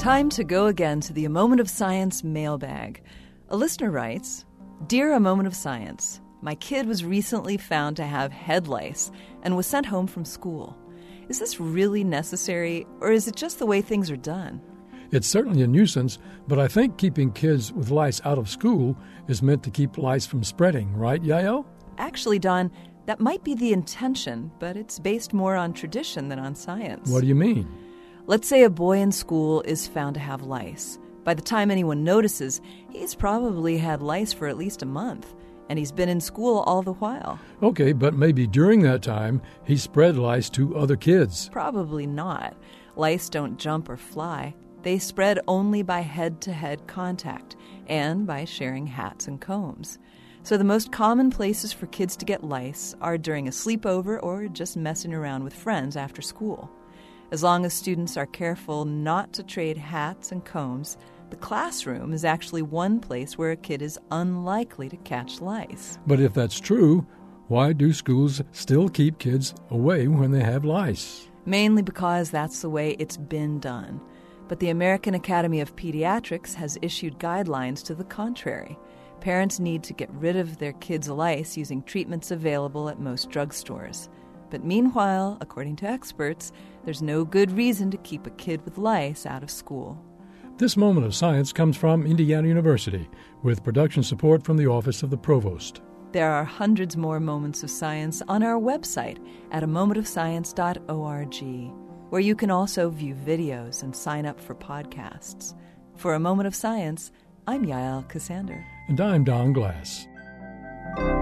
Time to go again to the A Moment of Science mailbag. A listener writes, Dear A Moment of Science, my kid was recently found to have head lice and was sent home from school. Is this really necessary, or is it just the way things are done? It's certainly a nuisance, but I think keeping kids with lice out of school is meant to keep lice from spreading, right, Yael? Actually, Don, that might be the intention, but it's based more on tradition than on science. What do you mean? Let's say a boy in school is found to have lice. By the time anyone notices, he's probably had lice for at least a month, and he's been in school all the while. Okay, but maybe during that time, he spread lice to other kids. Probably not. Lice don't jump or fly. They spread only by head-to-head contact and by sharing hats and combs. So the most common places for kids to get lice are during a sleepover or just messing around with friends after school. As long as students are careful not to trade hats and combs, the classroom is actually one place where a kid is unlikely to catch lice. But if that's true, why do schools still keep kids away when they have lice? Mainly because that's the way it's been done. But the American Academy of Pediatrics has issued guidelines to the contrary. Parents need to get rid of their kids' lice using treatments available at most drugstores. But meanwhile, according to experts, there's no good reason to keep a kid with lice out of school. This Moment of Science comes from Indiana University, with production support from the Office of the Provost. There are hundreds more moments of science on our website at amomentofscience.org, where you can also view videos and sign up for podcasts. For A Moment of Science, I'm Yael Cassander. And I'm Don Glass.